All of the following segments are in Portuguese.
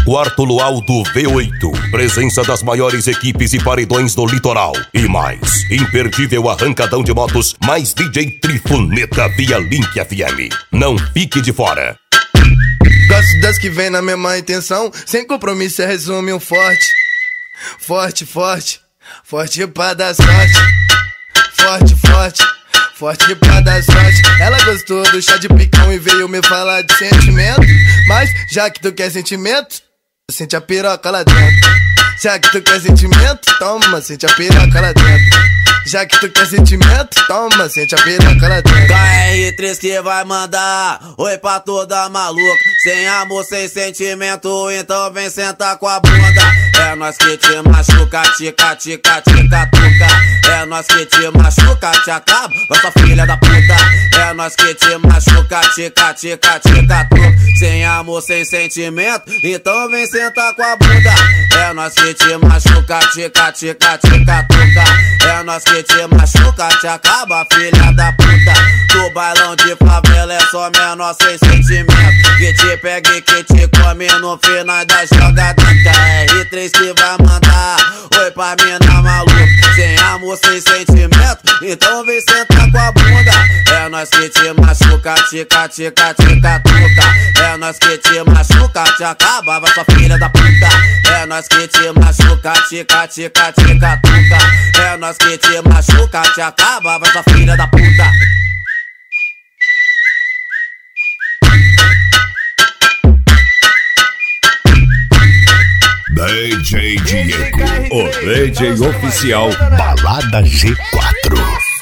Quarto Luau do V8. Presença das maiores equipes e paredões do litoral. E mais, imperdível arrancadão de motos, mais DJ Trifuneta via Link FM. Não fique de fora. Gosto das que vem na mesma intenção, sem compromisso resume um forte. Forte, forte, forte pra dar sorte. Forte, forte, forte pra dar sorte. Ela gostou do chá de picão e veio me falar de sentimento. Mas já que tu quer sentimento, sente a piroca lá dentro. Já que tu quer sentimento, toma, sente a piroca lá dentro. Já que tu quer sentimento, toma, sente a piroca lá dentro. KR3 que vai mandar oi pra toda maluca. Sem amor, sem sentimento, então vem sentar com a bunda. É nós que te machuca, tica, tica, tica, tuca. É nós que te machuca, te acaba, nossa filha da puta. É nós que te machuca, tica, tica, tica, tuca. Sem amor, sem sentimento, então vem sentar com a bunda. É nós que te machuca, tica, tica, tica, tuca. É nós que te machuca, te acaba, filha da puta. Do bailão de favela é só menor sem sentimento. Que te pega e que te come no final da jogada. KR3 que vai mandar oi pra mina maluca. Sem amor, sem sentimento, então vem sentar com a bunda. É nós que te machuca, tica, tica, tica, tuca. É nós que te machuca, te acaba, vai sua filha da puta. É nós que te machuca, tica, tica, tica, tuca. É nós que te machuca, te acaba, vai sua filha da puta. DJ Diego, o DJ oficial Balada G4.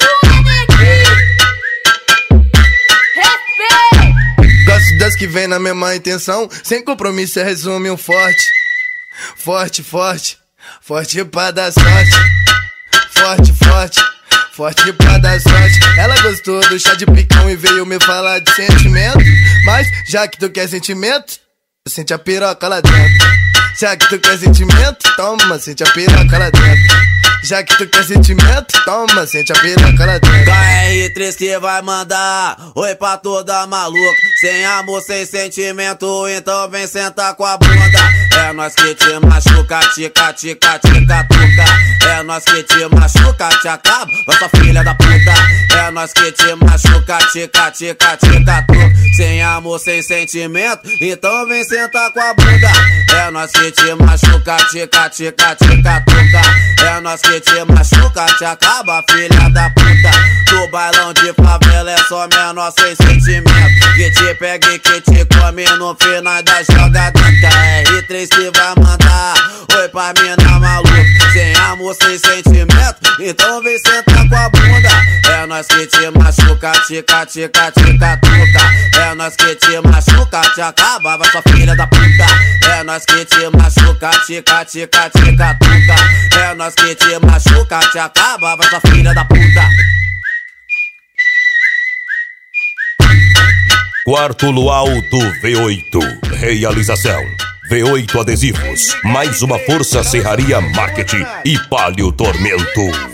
Gosto das que vem na mesma intenção, sem compromisso resume um forte. Forte, forte, forte pra dar sorte. Forte, forte, forte pra dar sorte. Ela gostou do chá de picão e veio me falar de sentimento. Mas já que tu quer sentimento, sente a piroca lá dentro. Já que tu quer sentimento, toma, sente a piroca lá dentro. Já que tu quer sentimento, toma, sente a piroca lá dentro. KR3 que vai mandar oi pra toda maluca. Sem amor, sem sentimento, então vem sentar com a bunda. É nós que te machuca, tica, tica, tica, tuca. É nós que te machuca, te acaba, nossa filha da puta. É nós que te machuca, tica, tica, tica, tuca. Sem amor, sem sentimento, então vem sentar com a bunda. É nós que te machuca, tica, tica, tica, tuca. É nós que te machuca, te acaba, filha da puta. Do bailão de favela é só menor sem sentimento. Que te pega e que te come no final da jogada. KR3 que vai mandar oi pra mina maluca. Sem amor, sem sentimento, então vem sentar com a bunda. É nós que te machuca, tica, tica, tica, tuca. É nós que te machuca, te acaba, vai sua filha da puta. É nós que te machuca, tica, tica, tica, tuca. É nós que te machuca, te acaba, vai sua filha da puta. Quarto Luau do V8. Realização V8 Adesivos. Mais uma força Serraria Marketing e Palio Tormento.